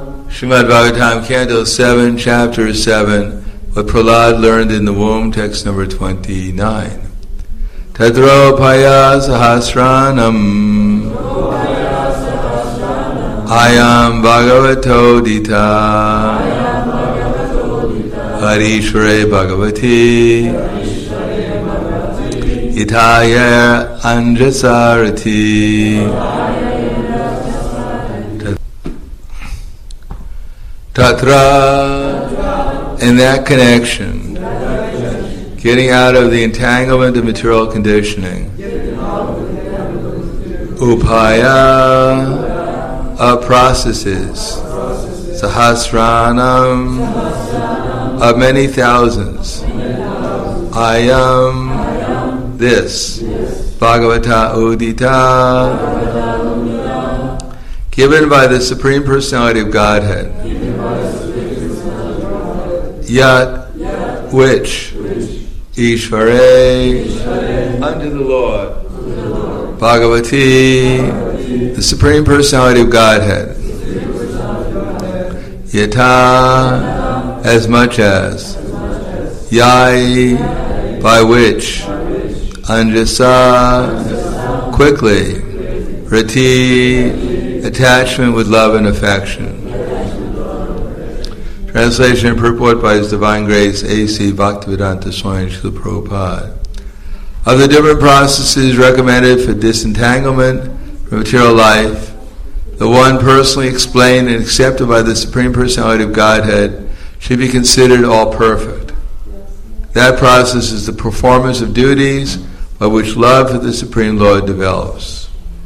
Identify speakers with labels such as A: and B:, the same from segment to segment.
A: Srimad Bhagavatam, Canto 7, Chapter 7, what Prahlad learned in the womb, text number 29. Tadropaya sahasranam ayam bhagavato dita Harishware Bhagavati Itaya Anjasarati Tatra, in that connection, getting out of the entanglement of material conditioning. Upaya, of processes. Sahasranam, of many thousands. Ayam, this. Bhagavata Udita, given by the Supreme Personality of Godhead. Yat, which, Ishvare, unto the Lord, Bhagavati, the Supreme Personality of Godhead, Yata, as much as, Yai, by which, Anjasa, quickly, Rati, attachment with love and affection. Translation and purport by His Divine Grace A.C. Bhaktivedanta Swami Srila Prabhupada. Of the different processes recommended for disentanglement from material life, the one personally explained and accepted by the Supreme Personality of Godhead should be considered all perfect. That process is the performance of duties by which love for the Supreme Lord develops.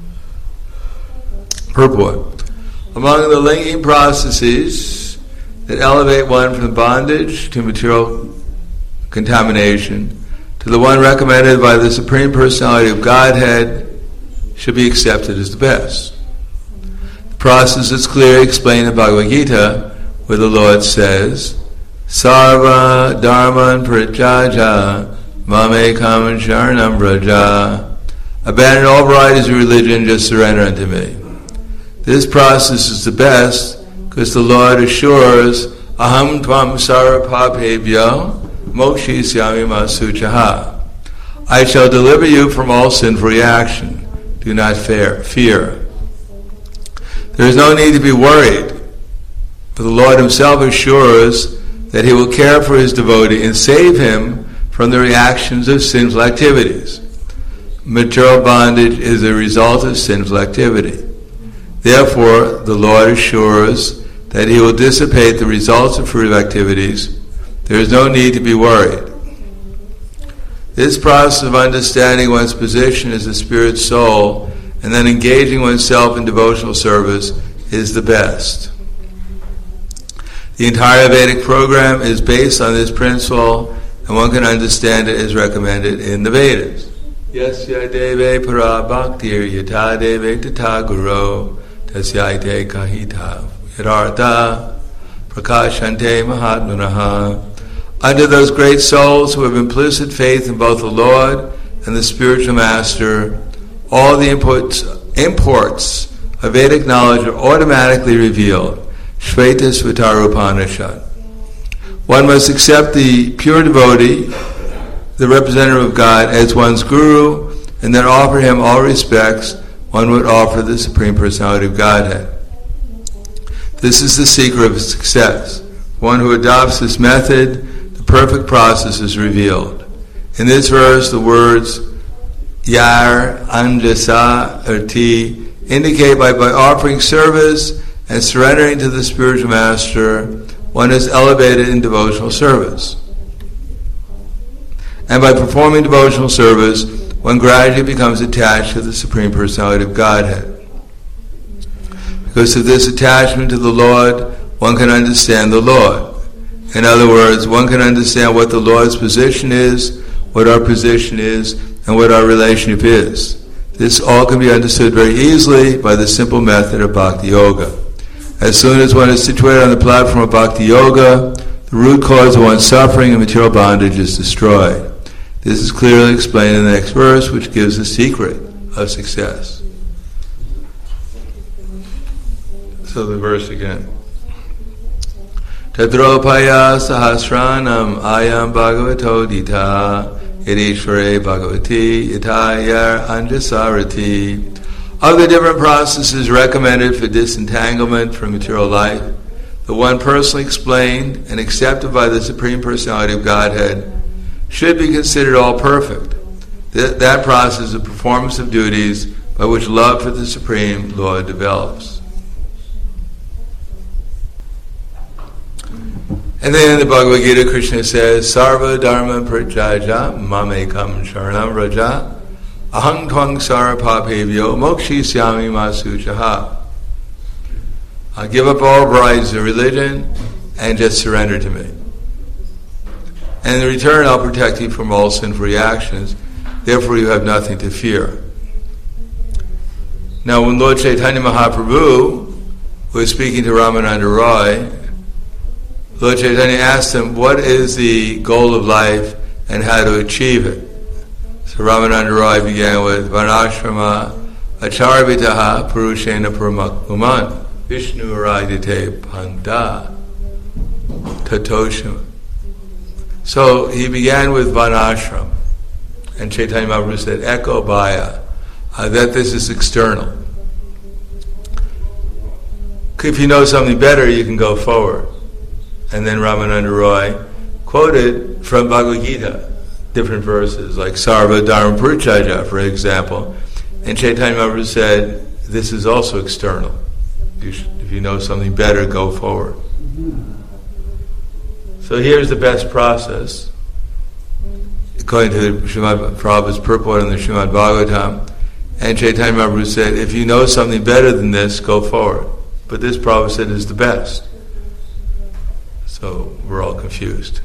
A: Purport. Among the linking processes that elevate one from bondage to material contamination to the one recommended by the Supreme Personality of Godhead should be accepted as the best. The process is clearly explained in Bhagavad Gita, where the Lord says, Sarva Dharman Parityajya Mamekam Sharanam Vraja. Abandon all varieties of religion, just surrender unto me. This process is the best because the Lord assures, Aham Tvam Sarvapapebhyo Mokshisyami Masuchaha. I shall deliver you from all sinful reaction. Do not fear. There is no need to be worried, for the Lord Himself assures that He will care for His devotee and save him from the reactions of sinful activities. Material bondage is a result of sinful activity. Therefore, the Lord assures that He will dissipate the results of fruitive activities. There is no need to be worried. This process of understanding one's position as a spirit soul and then engaging oneself in devotional service is the best. The entire Vedic program is based on this principle, and one can understand it as recommended in the Vedas. Yasya deve para bhaktir yata deve tata guru tasyaite kahita Yadhartha prakashante mahatmanaha. Under those great souls who have implicit faith in both the Lord and the spiritual master, all the imports of Vedic knowledge are automatically revealed. Shvetashvatara Upanishad. One must accept the pure devotee, the representative of God, as one's guru, and then offer him all respects one would offer the Supreme Personality of Godhead. This is the secret of success. One who adopts this method, the perfect process is revealed. In this verse, the words Yar, Anjasa, Arti indicate by offering service and surrendering to the spiritual master, one is elevated in devotional service. And by performing devotional service, one gradually becomes attached to the Supreme Personality of Godhead. Because of this attachment to the Lord, one can understand the Lord. In other words, one can understand what the Lord's position is, what our position is, and what our relationship is. This all can be understood very easily by the simple method of Bhakti Yoga. As soon as one is situated on the platform of Bhakti Yoga, the root cause of one's suffering and material bondage is destroyed. This is clearly explained in the next verse, which gives the secret of success. So the verse again. Tadropaya sahasranam ayam bhagavato dita idishvare bhagavati itayar anjasarati. Of the different processes recommended for disentanglement from material life, the one personally explained and accepted by the Supreme Personality of Godhead should be considered all perfect. That process is the performance of duties by which love for the Supreme Lord develops. And then in the Bhagavad Gita, Krishna says, Sarva Dharma Prajaja Mamekam Sharanam Raja Ahang Twang Sara Papevyo Mokshisyami Masuchaha. I'll give up all varieties of religion and just surrender to me. And in return, I'll protect you from all sinful reactions. Therefore, you have nothing to fear. Now, when Lord Chaitanya Mahaprabhu was speaking to Ramananda Roy, Lord Chaitanya asked him, what is the goal of life and how to achieve it? So Ramananda Roy began with Varnashrama Acharvitaha Purushena Paramakmuman Vishnu Radite Panda Tatoshima. So he began with Varnashram, and Chaitanya Mahaprabhu said, Eko Bhaya, that this is external. If you know something better, you can go forward. And then Ramananda Roy quoted from Bhagavad Gita different verses, like Sarva Dharma Prajaja, for example. And Chaitanya Mahaprabhu said, this is also external. If you know something better, go forward. So here's the best process. According to Srimad Prabhupada's purport in the Srimad Bhagavatam, and Chaitanya Mahaprabhu said, if you know something better than this, go forward. But this Prabhupada said is the best. So we're all confused.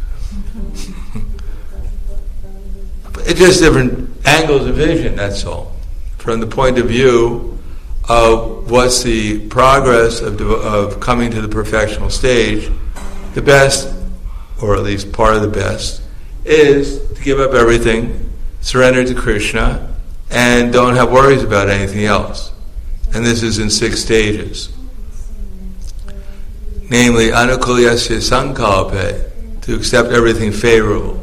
A: It's just different angles of vision, that's all. From the point of view of what's the progress of coming to the perfectional stage, the best, or at least part of the best, is to give up everything, surrender to Krishna, and don't have worries about anything else. And this is in 6 stages. Namely, anukulyasya sankalpe, to accept everything favorable.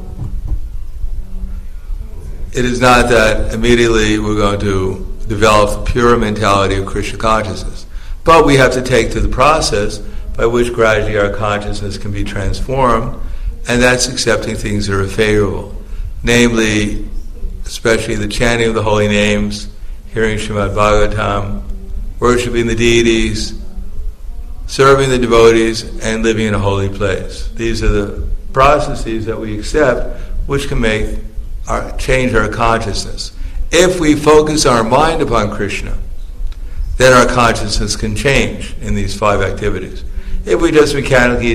A: It is not that immediately we're going to develop the pure mentality of Krishna consciousness, but we have to take to the process by which gradually our consciousness can be transformed, and that's accepting things that are favorable. Namely, especially the chanting of the holy names, hearing Srimad Bhagavatam, worshipping the deities, serving the devotees, and living in a holy place. These are the processes that we accept, which can change our consciousness. If we focus our mind upon Krishna, then our consciousness can change in these 5 activities. If we just mechanically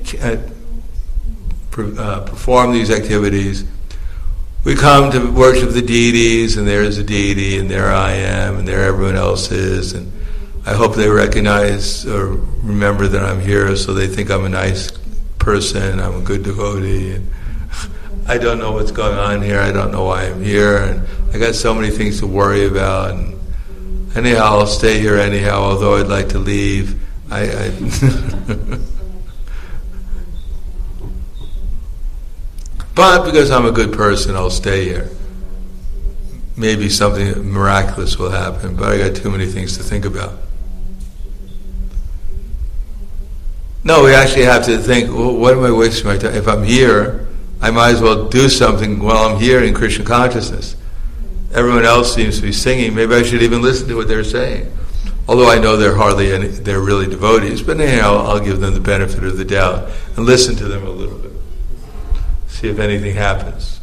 A: perform these activities, we come to worship the deities, and there's a deity, and there I am, and there everyone else is, and I hope they recognize or remember that I'm here, so they think I'm a nice person, I'm a good devotee, and I don't know what's going on here, I don't know why I'm here, and I got so many things to worry about, and anyhow, I'll stay here anyhow, although I'd like to leave. But because I'm a good person, I'll stay here. Maybe something miraculous will happen, but I got too many things to think about. No, we actually have to think, well, what am I wasting my time? If I'm here, I might as well do something while I'm here in Krishna consciousness. Everyone else seems to be singing. Maybe I should even listen to what they're saying. Although I know they're really devotees, but anyhow, I'll give them the benefit of the doubt and listen to them a little bit. See if anything happens.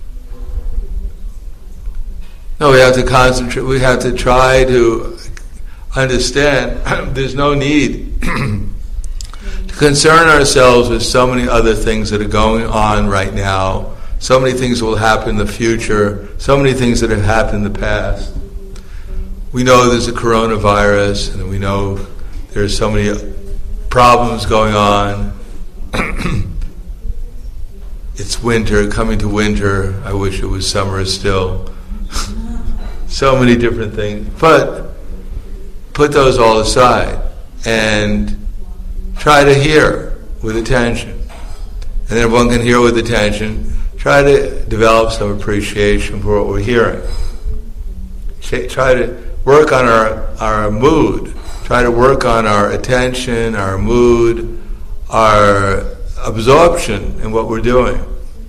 A: No, we have to concentrate. We have to try to understand there's no need to concern ourselves with so many other things that are going on right now, so many things will happen in the future, so many things that have happened in the past. We know there's a coronavirus, and we know there's so many problems going on. It's winter, coming to winter. I wish it was summer still. So many different things. But put those all aside and try to hear with attention. And then if one can hear with attention, try to develop some appreciation for what we're hearing. Try to work on our mood. Try to work on our attention, our mood, our absorption in what we're doing.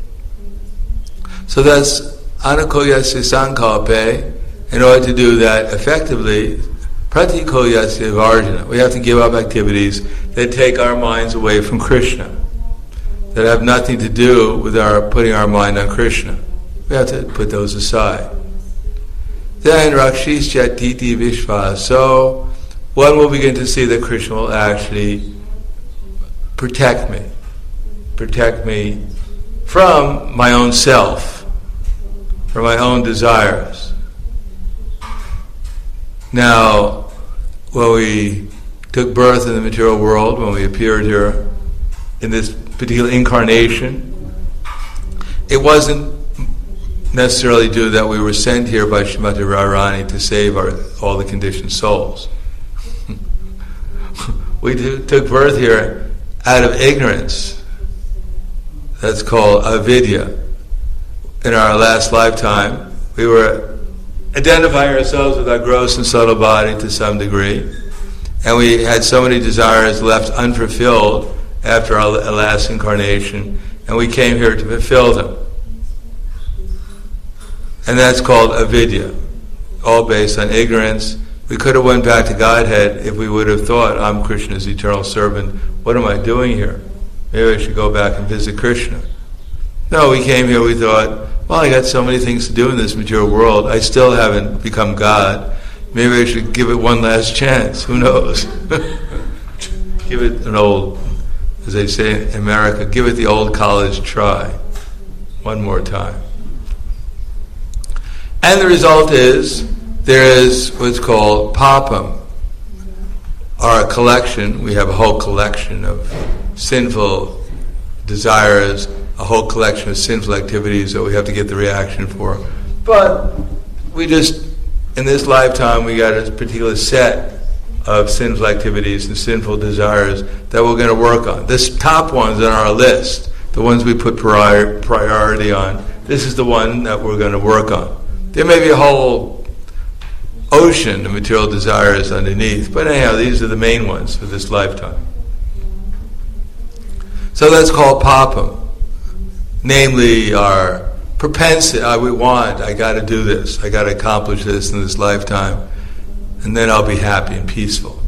A: So that's anukulyasya sankalpe. In order to do that effectively, pratikulyasya varjana. We have to give up activities that take our minds away from Krishna, that have nothing to do with our putting our mind on Krishna. We have to put those aside. Then rakshishya titi vishva. So one will begin to see that Krishna will actually protect me from my own self, from my own desires. Now, when we took birth in the material world, when we appeared here in this particular incarnation, it wasn't necessarily due that we were sent here by Srimati Radharani to save all the conditioned souls. We took birth here out of ignorance. That's called avidya. In our last lifetime, we were identifying ourselves with our gross and subtle body to some degree, and we had so many desires left unfulfilled after our last incarnation, and we came here to fulfill them. And that's called avidya, all based on ignorance. We could have went back to Godhead if we would have thought, I'm Krishna's eternal servant. What am I doing here? Maybe I should go back and visit Krishna. No, we came here, we thought, well, I got so many things to do in this material world. I still haven't become God. Maybe I should give it one last chance. Who knows? Give it an old, as they say in America, give it the old college try. One more time. And the result is, there is what's called papam, our collection. We have a whole collection of sinful desires, a whole collection of sinful activities that we have to get the reaction for. But we just, in this lifetime, we got a particular set of sinful activities and sinful desires that we're going to work on. This top ones on our list, the ones we put priority on, this is the one that we're going to work on. There may be a whole ocean of material desires underneath, but anyhow, these are the main ones for this lifetime. So that's called papam, namely our propensity. I got to do this, I got to accomplish this in this lifetime, and then I'll be happy and peaceful.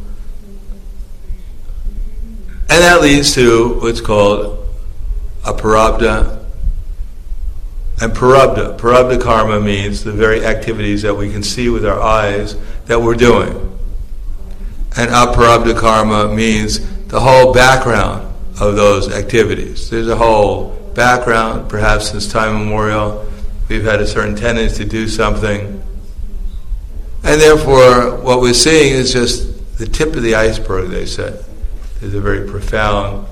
A: And that leads to what's called a prarabdha. And prarabdha karma means the very activities that we can see with our eyes that we're doing. And aprarabdha karma means the whole background of those activities. There's a whole background, perhaps since time immemorial, we've had a certain tendency to do something. And therefore, what we're seeing is just the tip of the iceberg, they said. There's a very profound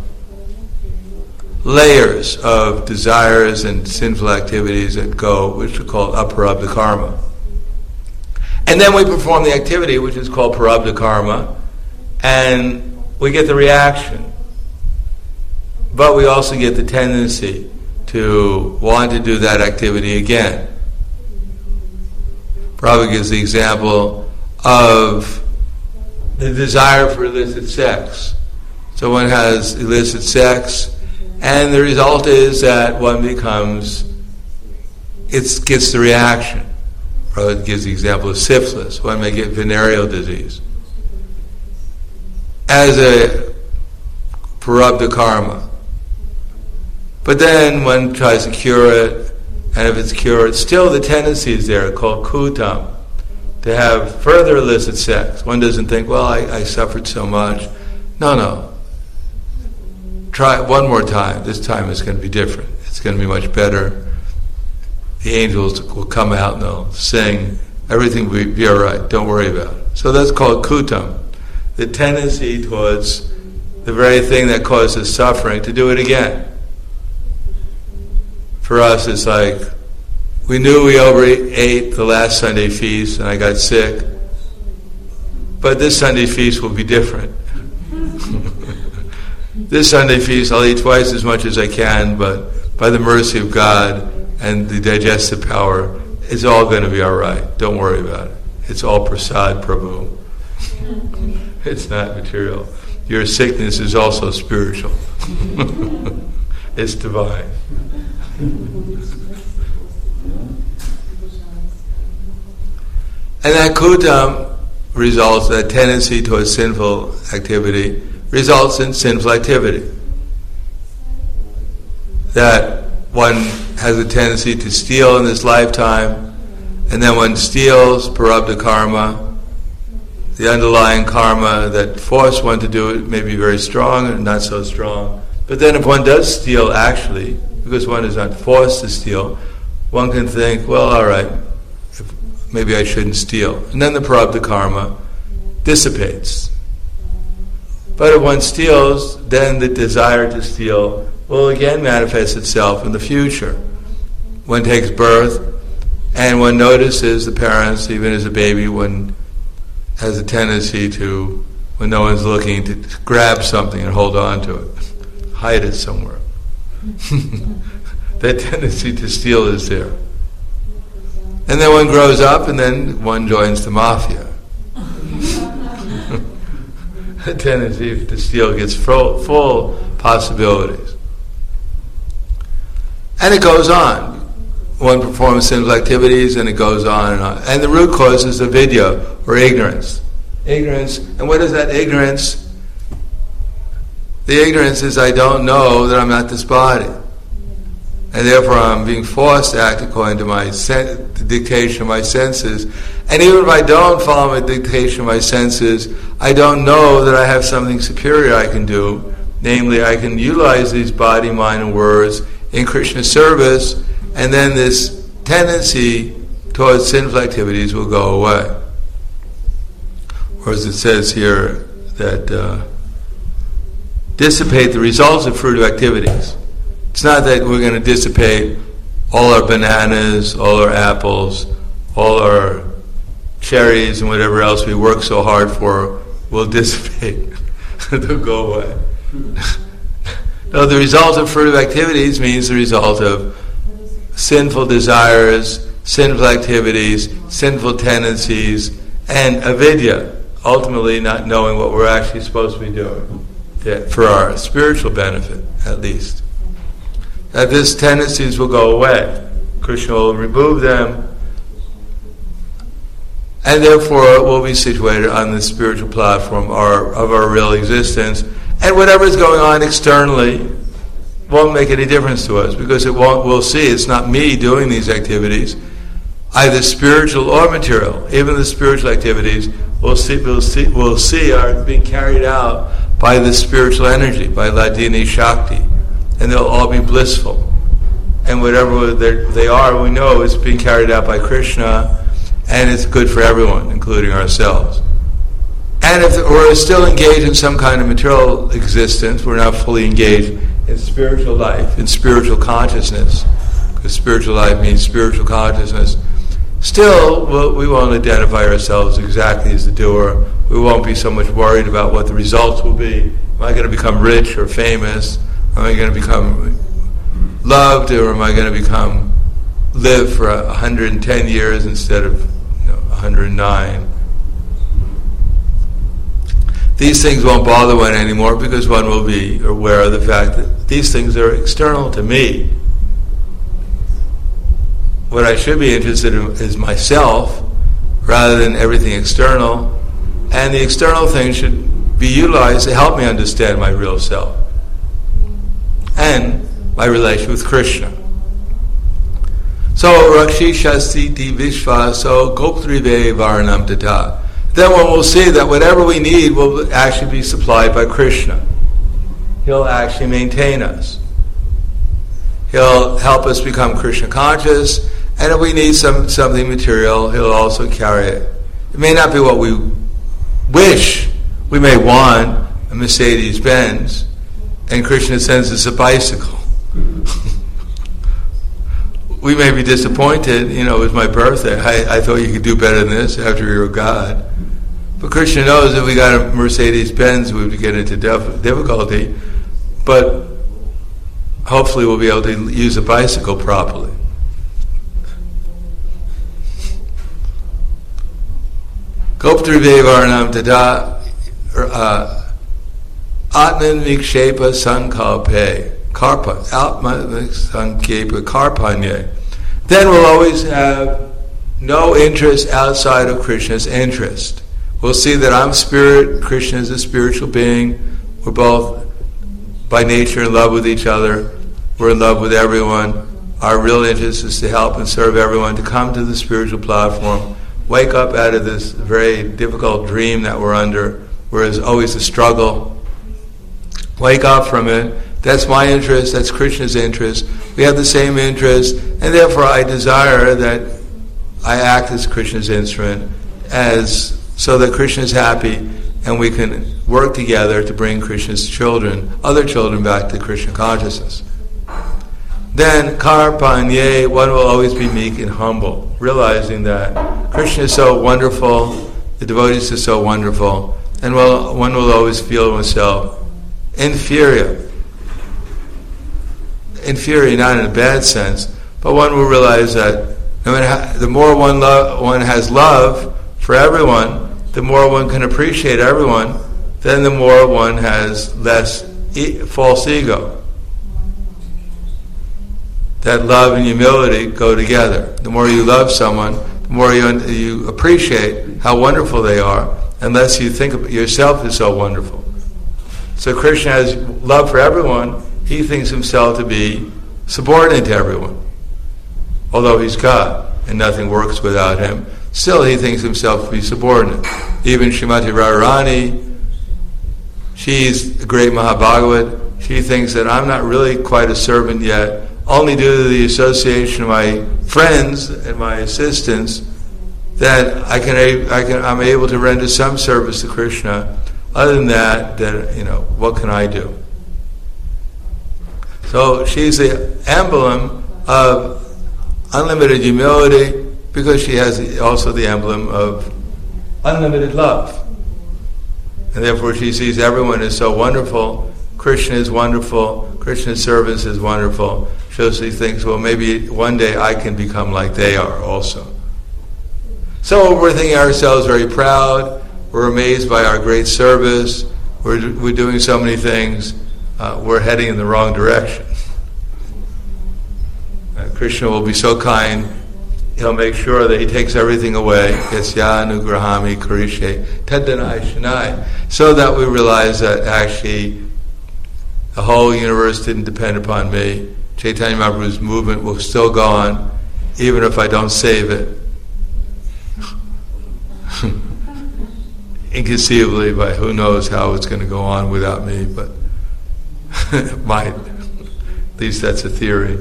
A: layers of desires and sinful activities that go, which are called aprarabdha karma. And then we perform the activity, which is called prarabdha karma, and we get the reaction. But we also get the tendency to want to do that activity again. Prabhupada gives the example of the desire for illicit sex. So one has illicit sex, and the result is that one gets the reaction. Prabhupada gives the example of syphilis. One may get venereal disease as a prarabdha karma. But then one tries to cure it, and if it's cured, still the tendency is there, called kutam, to have further illicit sex. One doesn't think, well, I suffered so much. No. Try it one more time. This time it's going to be different. It's going to be much better. The angels will come out and they'll sing. Everything will be all right. Don't worry about it. So that's called kutam. The tendency towards the very thing that causes suffering to do it again. For us, it's like, we knew we overate the last Sunday feast and I got sick, but this Sunday feast will be different. This Sunday feast, I'll eat twice as much as I can, but by the mercy of God and the digestive power, it's all going to be all right. Don't worry about it. It's all prasad prabhu. It's not material. Your sickness is also spiritual. It's divine. And that kutam results, that tendency towards sinful activity, results in sinful activity. That one has a tendency to steal in this lifetime, and then one steals, parabdha karma, the underlying karma that forced one to do it may be very strong and not so strong. But then if one does steal actually, because one is not forced to steal, one can think, well, all right, maybe I shouldn't steal. And then the parabdha karma dissipates. But if one steals, then the desire to steal will again manifest itself in the future. One takes birth, and one notices the parents, even as a baby, one has a tendency to, when no one's looking, to grab something and hold on to it, hide it somewhere. That tendency to steal is there. And then one grows up, and then one joins the mafia. The tendency to steal gets full possibilities. And it goes on. One performs sinful activities, and it goes on and on. And the root cause is avidya, or ignorance. Ignorance. And what is that ignorance? The ignorance is I don't know that I'm not this body. And therefore I'm being forced to act according to the dictation of my senses. And even if I don't follow my dictation of my senses, I don't know that I have something superior I can do. Namely, I can utilize these body, mind, and words in Krishna's service, and then this tendency towards sinful activities will go away. Or as it says here, that dissipate the results of fruitive activities. It's not that we're going to dissipate all our bananas, all our apples, all our cherries, and whatever else we work so hard for will dissipate. They'll go away. No, the result of fruitive activities means the result of sinful desires, sinful activities, sinful tendencies, and avidya, ultimately not knowing what we're actually supposed to be doing, for our spiritual benefit, at least. That these tendencies will go away. Krishna will remove them, and therefore we'll be situated on the spiritual platform of our real existence. And whatever is going on externally won't make any difference to us, because we'll see it's not me doing these activities, either spiritual or material. Even the spiritual activities we'll see are being carried out by the spiritual energy, by Hladini Shakti, and they'll all be blissful. And whatever they are, we know it's being carried out by Krishna, and it's good for everyone, including ourselves. And if we're still engaged in some kind of material existence, we're not fully engaged in spiritual life, in spiritual consciousness, because spiritual life means spiritual consciousness, still we won't identify ourselves exactly as the doer. We won't be so much worried about what the results will be. Am I going to become rich or famous? Am I going to become loved, or am I going to live for 110 years instead of 109? These things won't bother one anymore, because one will be aware of the fact that these things are external to me. What I should be interested in is myself, rather than everything external, and the external things should be utilized to help me understand my real self and my relation with Krishna. So, Rakshishasiti Vishvaso Goptrive Varnam Tata. Then one will see that whatever we need will actually be supplied by Krishna. He'll actually maintain us. He'll help us become Krishna conscious, and if we need something material, he'll also carry it. It may not be what we wish. We may want a Mercedes-Benz, and Krishna sends us a bicycle. We may be disappointed, it was my birthday. I thought you could do better than this after you're a God. But Krishna knows if we got a Mercedes-Benz, we would get into difficulty. but hopefully we'll be able to use a bicycle properly. Goptrivevarnam tada Atman Vikshepa Sankalpe Karpa Atman Sankalpa Karpanye. Then we'll always have no interest outside of Krishna's interest. We'll see that I'm spirit, Krishna is a spiritual being. We're both by nature in love with each other. We're in love with everyone. Our real interest is to help and serve everyone, to come to the spiritual platform, wake up out of this very difficult dream that we're under, where there's always a struggle. Wake up from it. That's my interest, that's Krishna's interest. We have the same interest, and therefore I desire that I act as Krishna's instrument, so that Krishna is happy, and we can work together to bring Krishna's children, other children, back to Krishna consciousness. Then, karpanye, one will always be meek and humble, realizing that Krishna is so wonderful, the devotees are so wonderful, and one will always feel oneself inferior. Inferior, not in a bad sense, but one will realize that no matter the more one has love for everyone, the more one can appreciate everyone, then the more one has less false ego. That love and humility go together. The more you love someone, the more you appreciate how wonderful they are, unless you think of yourself as so wonderful. So Krishna has love for everyone. He thinks himself to be subordinate to everyone. Although he's God and nothing works without him, still he thinks himself to be subordinate. Even Srimati Radharani, she's a great Mahabhagavat. She thinks that I'm not really quite a servant yet, only due to the association of my friends and my assistants that I'm able to render some service to Krishna. Other than that, what can I do? So she's the emblem of unlimited humility, because she has also the emblem of unlimited love. And therefore she sees everyone is so wonderful, Krishna is wonderful, Krishna's service is wonderful. So she thinks, well, maybe one day I can become like they are also. So we're thinking ourselves very proud, we're amazed by our great service, we're doing so many things, we're heading in the wrong direction. Krishna will be so kind, he'll make sure that he takes everything away, Yasyanugrahami Karishe Taddanai Shanai, so that we realize that actually the whole universe didn't depend upon me. Chaitanya Mahaprabhu's movement will still go on, even if I don't save it. Inconceivably, but who knows how it's going to go on without me, but it might. At least that's a theory.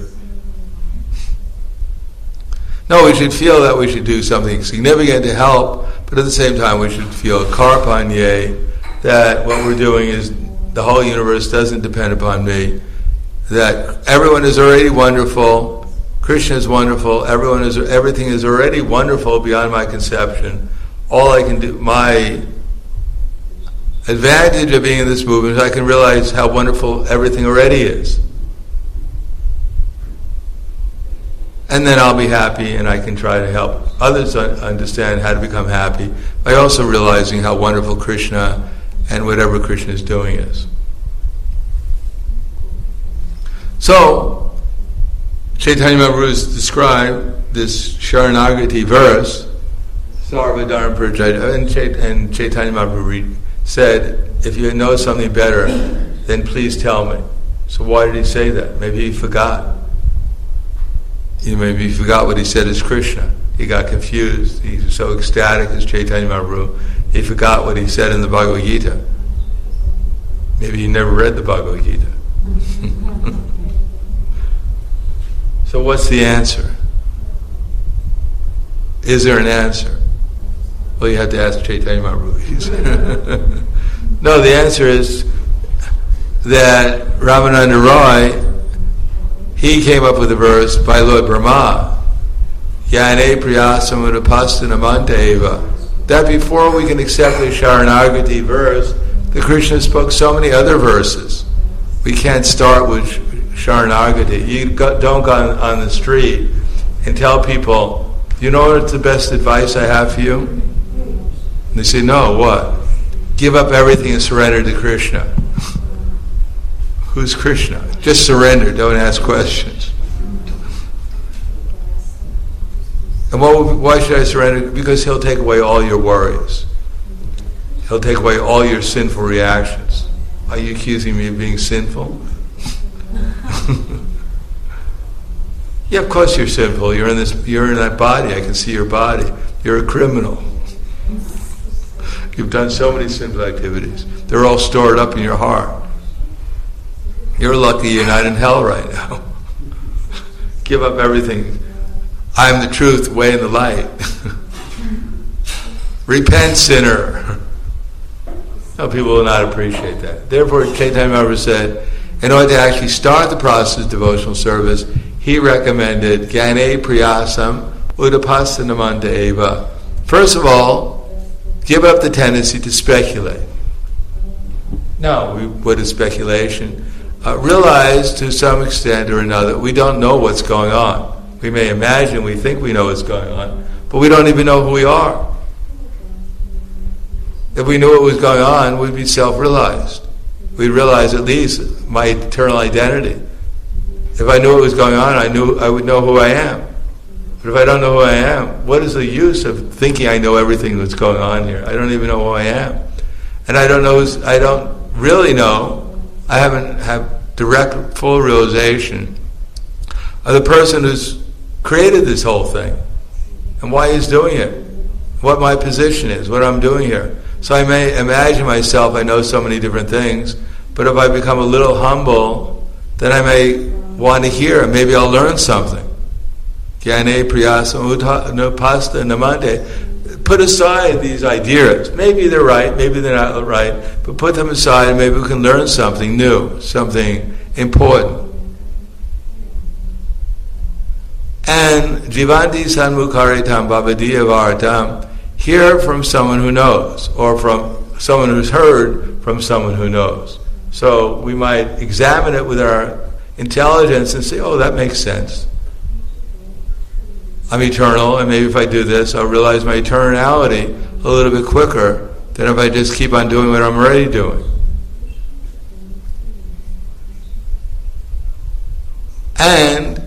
A: No, we should feel that we should do something significant to help, but at the same time we should feel karpanye, that what we're doing is the whole universe doesn't depend upon me, that everyone is already wonderful, Krishna is wonderful, everything is already wonderful beyond my conception. All I can do, my advantage of being in this movement is I can realize how wonderful everything already is. And then I'll be happy, and I can try to help others understand how to become happy by also realizing how wonderful Krishna and whatever Krishna is doing is. So, Chaitanya Mahaprabhu has described this Sharanagati verse, Sarvadharma Parityajya, and Chaitanya Mahaprabhu said, if you know something better, then please tell me. So why did he say that? Maybe he forgot. Maybe he forgot what he said as Krishna. He got confused. He was so ecstatic as Chaitanya Mahaprabhu, he forgot what he said in the Bhagavad Gita. Maybe he never read the Bhagavad Gita. So what's the answer? Is there an answer? Well, you have to ask Chaitanya Mahaprabhu. No, the answer is that Ramananda Roy, he came up with a verse by Lord Brahma, Yane Priyasamunapastana Eva, that before we can accept the Sharanagati verse, the Krishna spoke so many other verses We can't start with Sharanagati. You don't go on the street and tell people, you know what's the best advice I have for you? And they say, no, what? Give up everything and surrender to Krishna. Who's Krishna? Just surrender, don't ask questions. And why should I surrender? Because he'll take away all your worries. He'll take away all your sinful reactions. Are you accusing me of being sinful? Yeah, of course you're sinful. You're in that body. I can see your body. You're a criminal. You've done so many sinful activities. They're all stored up in your heart. You're lucky you're not in hell right now. Give up everything. I am the truth, way and the light. Repent, sinner. No, people will not appreciate that. Therefore, Chaitanya Mahaprabhu said, in order to actually start the process of devotional service, he recommended Gyane Priyasam Udapasanamanta Eva. First of all, give up the tendency to speculate. No, what is speculation? Realize to some extent or another, we don't know what's going on. We may imagine, we think we know what's going on, but we don't even know who we are. If we knew what was going on, we'd be self-realized. We'd realize at least my eternal identity. If I knew what was going on, I would know who I am. But if I don't know who I am, what is the use of thinking I know everything that's going on here? I don't even know who I am. And I don't really know, I haven't had direct, full realization of the person who's created this whole thing and why he's doing it, what my position is, what I'm doing here. So I may imagine myself, I know so many different things, but if I become a little humble, then I may want to hear, maybe I'll learn something. Gyane priyasam udapasta namante. Put aside these ideas. Maybe they're right, maybe they're not right, but put them aside and maybe we can learn something new, something important. And jivanti sanmukharitam bhavadiya vartam. Hear from someone who knows, or from someone who's heard from someone who knows. So we might examine it with our intelligence and say, oh, that makes sense. I'm eternal, and maybe if I do this, I'll realize my eternality a little bit quicker than if I just keep on doing what I'm already doing. And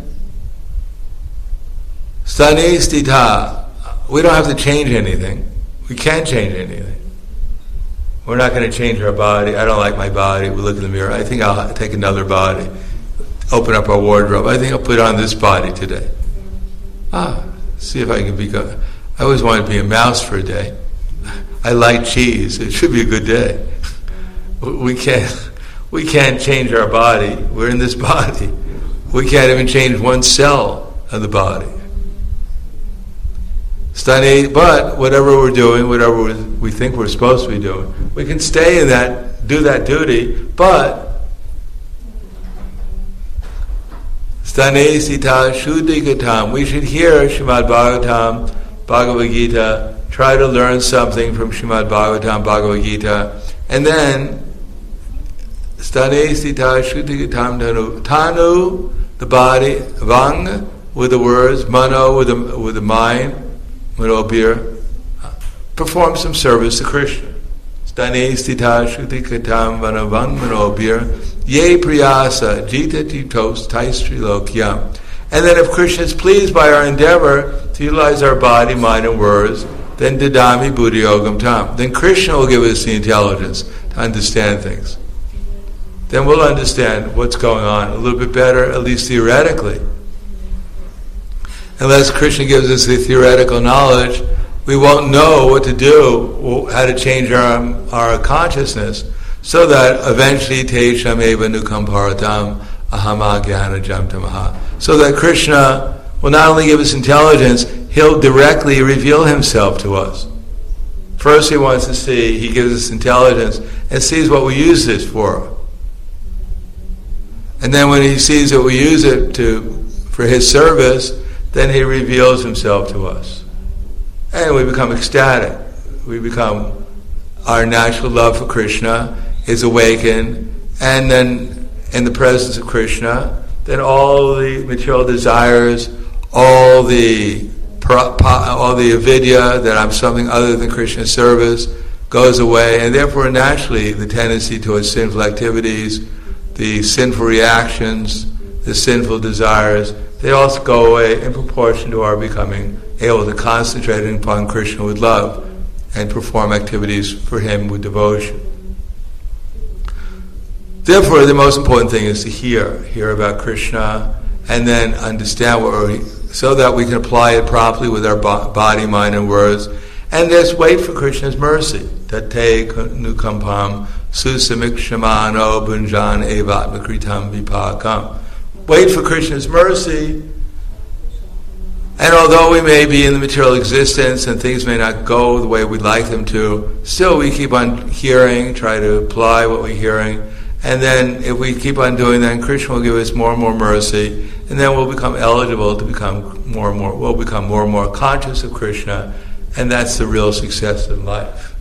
A: stanistita. We don't have to change anything. We can't change anything. We're not going to change our body. I don't like my body. We look in the mirror. I think I'll take another body. Open up our wardrobe. I think I'll put on this body today. See if I can become... I always wanted to be a mouse for a day. I like cheese. It should be a good day. We can't change our body. We're in this body. We can't even change one cell of the body. But whatever we're doing, whatever we think we're supposed to be doing, we can stay in that, do that duty, but stane sita shuddhigatam, we should hear Srimad Bhagavatam, Bhagavad Gita, try to learn something from Srimad Bhagavatam, Bhagavad Gita, and then stane sita shuddhigatam tanu, the body, vang, with the words, mano, with the mind, Manobir, perform some service to Krishna. Stane stita shuddhikatam vanavang manobir ye priyasa jita titos taistri lokyam. And then if Krishna is pleased by our endeavor to utilize our body, mind and words, then dadami buddhi yogam tam. Then Krishna will give us the intelligence to understand things. Then we'll understand what's going on a little bit better, at least theoretically. Unless Krishna gives us the theoretical knowledge, we won't know what to do, how to change our consciousness, so that eventually Tesham eva nukamparatam ahama jnana jam tamaha. So that Krishna will not only give us intelligence, he'll directly reveal himself to us. First he wants to see, he gives us intelligence, and sees what we use this for. And then when he sees that we use it for his service, then he reveals himself to us. And we become ecstatic. Our natural love for Krishna is awakened, and then in the presence of Krishna, then all the material desires, all the avidya, that I'm something other than Krishna's service, goes away, and therefore naturally the tendency towards sinful activities, the sinful reactions, the sinful desires, they also go away in proportion to our becoming able to concentrate upon Krishna with love and perform activities for him with devotion. Therefore, the most important thing is to hear about Krishna, and then understand so that we can apply it properly with our body, mind, and words, and just wait for Krishna's mercy. Tate nukampam susamikshmano bunjan evatmakritam vipakam. Wait for Krishna's mercy, and although we may be in the material existence and things may not go the way we'd like them to, still we keep on hearing, try to apply what we're hearing, and then if we keep on doing that, Krishna will give us more and more mercy, and then we'll become eligible to become more and more conscious of Krishna, and that's the real success in life,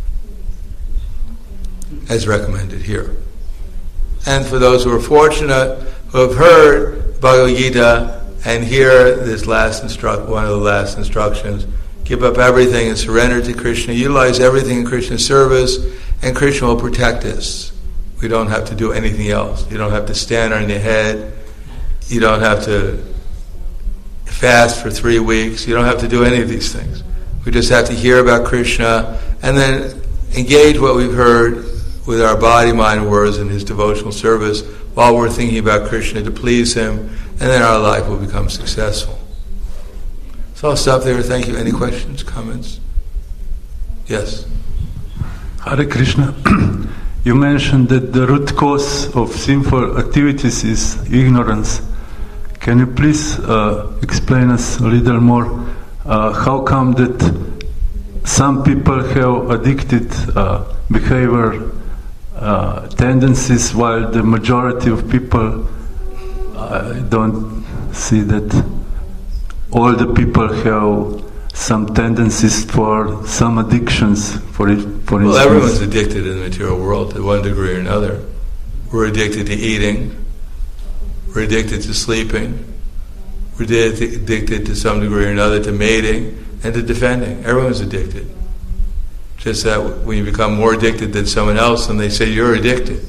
A: as recommended here. And for those who are fortunate, who have heard Bhagavad Gita, and here this one of the last instructions, give up everything and surrender to Krishna, utilize everything in Krishna's service, and Krishna will protect us. We don't have to do anything else. You don't have to stand on your head. You don't have to fast for 3 weeks. You don't have to do any of these things. We just have to hear about Krishna and then engage what we've heard with our body, mind, and words in his devotional service while we're thinking about Krishna to please him, and then our life will become successful. So I'll stop there. Thank you. Any questions, comments? Yes?
B: Hare Krishna. You mentioned that the root cause of sinful activities is ignorance. Can you please explain us a little more how come that some people have addicted behavior tendencies while the majority of people don't see that all the people have some tendencies for some addictions, for instance.
A: Well, everyone's addicted in the material world to one degree or another. We're addicted to eating. We're addicted to sleeping. We're addicted to some degree or another to mating and to defending. Everyone's addicted. Just that when you become more addicted than someone else, then they say you're addicted.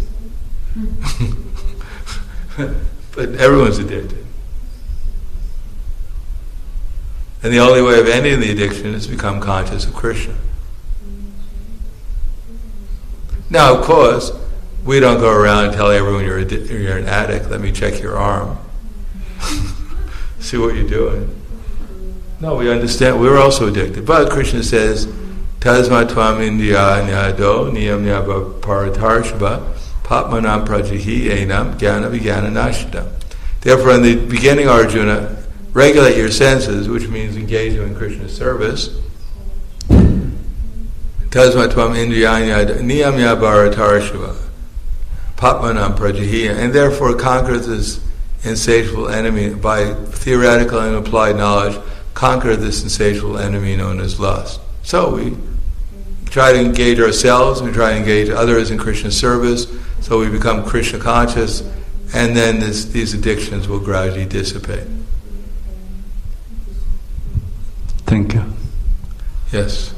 A: But everyone's addicted. And the only way of ending the addiction is to become conscious of Krishna. Now, of course, we don't go around and tell everyone you're an addict. Let me check your arm. See what you're doing. No, we understand. We're also addicted. But Krishna says, Tasma tvam indriya nyado niyam nyaba paratarshva papmanam prajahi enam jnana vijnana nashidam. Therefore, in the beginning, Arjuna, regulate your senses, which means engage in Krishna's service. Tasma tvam indriya nyado niyam nyaba paratarshva papmanam prajahi, and therefore conquer this insatiable enemy by theoretical and applied knowledge. Conquer this insatiable enemy known as lust. So we try to engage ourselves, we try to engage others in Krishna's service, so we become Krishna conscious, and then these addictions will gradually dissipate.
B: Thank you.
A: Yes.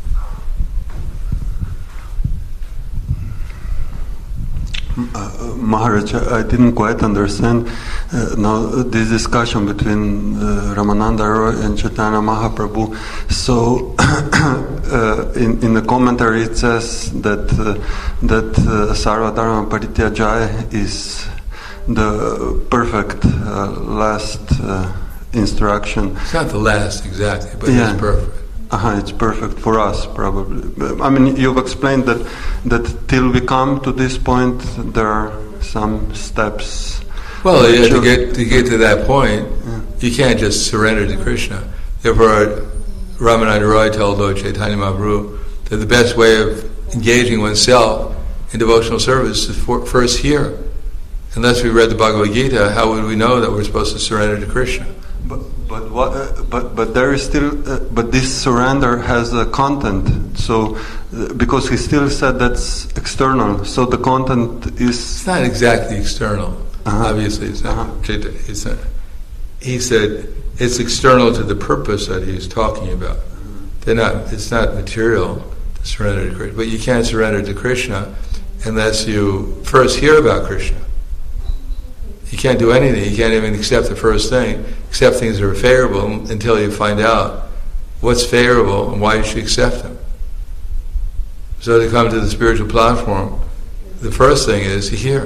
C: Maharaj, I didn't quite understand now this discussion between Ramananda Roy and Chaitanya Mahaprabhu. So, in the commentary it says that Sarva Dharma Parityaja is the perfect last instruction.
A: It's not the last exactly, but it's perfect.
C: It's perfect for us, probably. I mean, you've explained that till we come to this point, there are some steps.
A: Well, to get to that point, you can't just surrender to Krishna. Therefore, Ramananda Roy told Lord Chaitanya Mahaprabhu that the best way of engaging oneself in devotional service is first hear. Unless we read the Bhagavad Gita, how would we know that we're supposed to surrender to Krishna?
C: But But there is still, but this surrender has a content. So, because he still said that's external. So the content is.
A: It's not exactly external. Obviously, it's not. It's not. He said it's external to the purpose that he's talking about. They're not. It's not material to surrender to Krishna, but you can't surrender to Krishna unless you first hear about Krishna. You can't do anything. You can't even accept the first thing, accept things that are favorable until you find out what's favorable and why you should accept them. So to come to the spiritual platform, the first thing is to hear.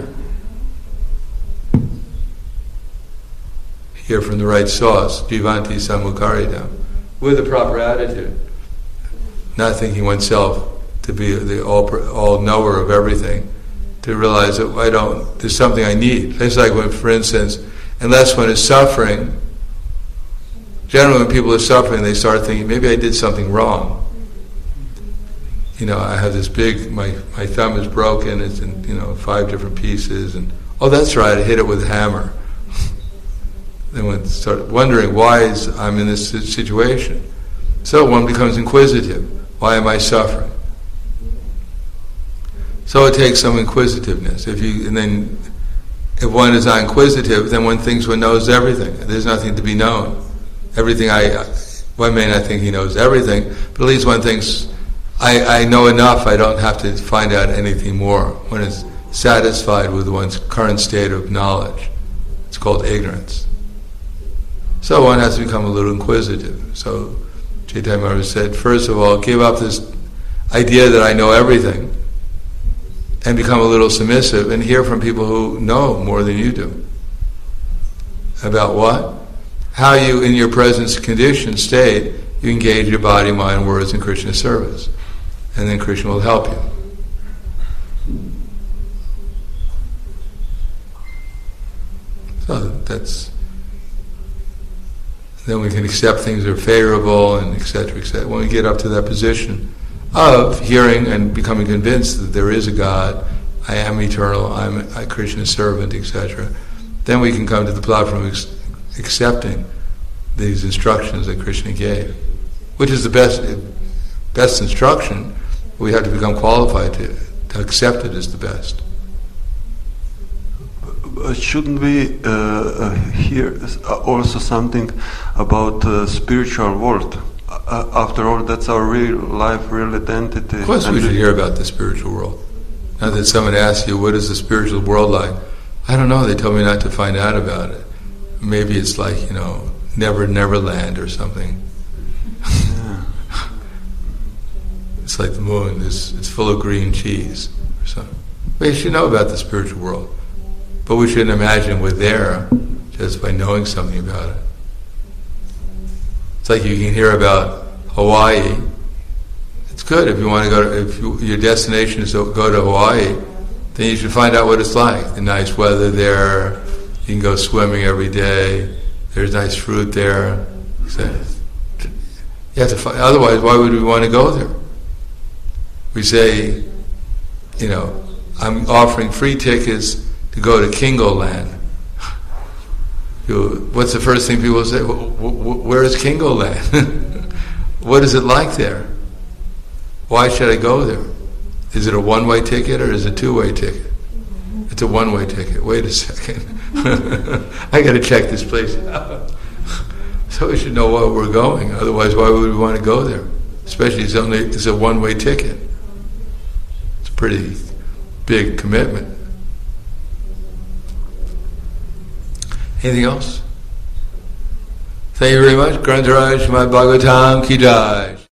A: Hear from the right source, Jivanti Samukharidam, with the proper attitude. Not thinking oneself to be the all knower of everything, to realize that there's something I need. It's like when, for instance, unless one is suffering, generally when people are suffering, they start thinking, maybe I did something wrong. I have this my thumb is broken, it's in, 5 different pieces, and, oh, that's right, I hit it with a hammer. Then one starts wondering, why I'm in this situation? So one becomes inquisitive. Why am I suffering? So it takes some inquisitiveness. If one is not inquisitive, then one thinks one knows everything. There's nothing to be known. One may not think he knows everything, but at least one thinks, I know enough, I don't have to find out anything more. One is satisfied with one's current state of knowledge. It's called ignorance. So one has to become a little inquisitive. So Chaitanya Maharaj said, first of all, give up this idea that I know everything, and become a little submissive and hear from people who know more than you do. About what? How you, in your present condition state, you engage your body, mind, words in Krishna's service. And then Krishna will help you. So then we can accept things that are favorable, and etc., etc. When we get up to that position of hearing and becoming convinced that there is a God, I am eternal, I'm a Krishna's servant, etc., then we can come to the platform of accepting these instructions that Krishna gave, which is the best instruction. We have to become qualified to accept it as the best.
C: Shouldn't we hear also something about the spiritual world? After all, that's our real life, real identity.
A: Of course we should hear about the spiritual world. Now that someone asks you, what is the spiritual world like? I don't know, they told me not to find out about it. Maybe it's like, Neverland or something.
C: Yeah.
A: It's like the moon, it's full of green cheese or something. But you should know about the spiritual world. But we shouldn't imagine we're there just by knowing something about it. It's like you can hear about Hawaii. It's good if you want to go if your destination is to go to Hawaii, then you should find out what it's like. The nice weather there, you can go swimming every day, there's nice fruit there. So you have to find, otherwise why would we want to go there? We say, I'm offering free tickets to go to Kingo Land. What's the first thing people say? Where is Kingo Land? What is it like there? Why should I go there? Is it a one-way ticket or is it a two-way ticket? It's a one-way ticket. Wait a second. I got to check this place out. So we should know where we're going. Otherwise, why would we want to go there? Especially it's a one-way ticket. It's a pretty big commitment. Anything else? Thank you very much. Grantaraj Srimad Bhagavatam Ki Jai.